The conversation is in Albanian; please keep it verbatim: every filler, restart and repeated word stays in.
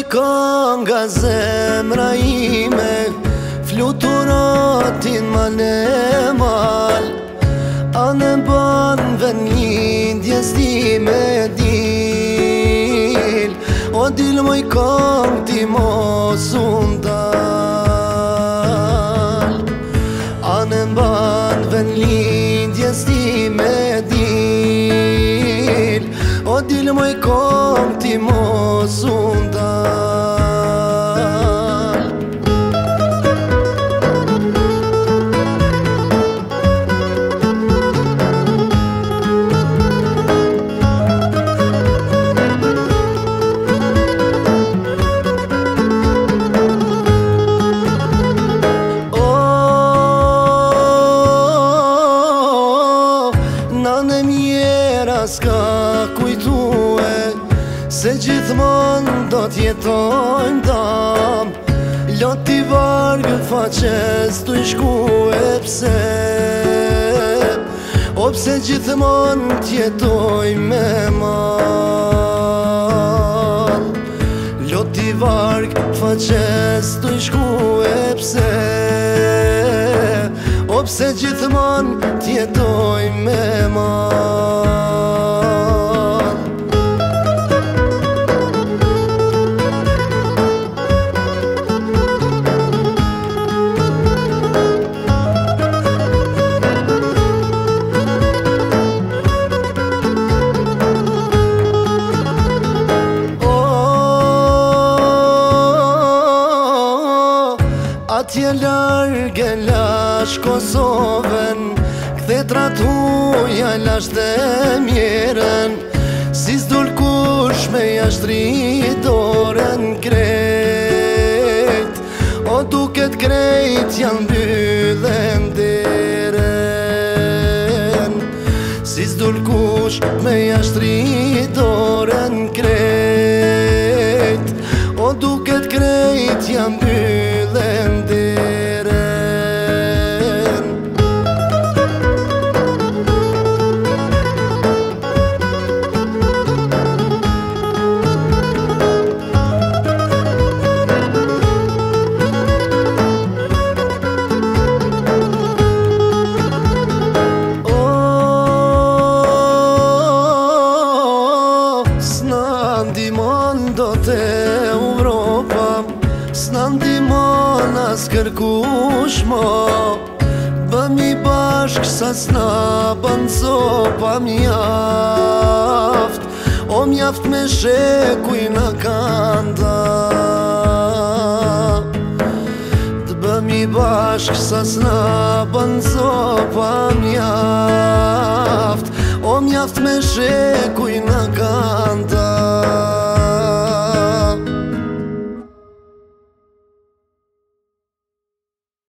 ka nga zemra ime, fluturatin mal e mal. Anë ban ven lindjes time dil, o dil moj kam ti mos undal. Anë ban ven lindjes time dil, o dil moj kam ti mos undal. Nane mjera s'ka kujtue se gjithmon do t'jetojmë dam. Loti vargë faqes t'u i shkue pse, o pse gjithmon t'jetojmë me mal. Loti vargë faqes t'u i shkue pse, o pse gjithmon t'jetojmë me mal. Atje largë lash Kosovën, kthe tratuja lash dhe mjerën. Si s'dul kush me jashtri dorën kret, o duket krejt janë mbyllen deren. Si s'dul kush me jashtri dorën kret, o duket krejt janë mbyllen deren. S'na ndimon do te Europa, s'na ndimon as kërkush mo. Bëmi bashk sa s'na bën copa mjaft, o mjaft me shekuj na kanda. T'bëmi bashk sa s'na bën copa mjaft, o mjaft me shekuj na kanda.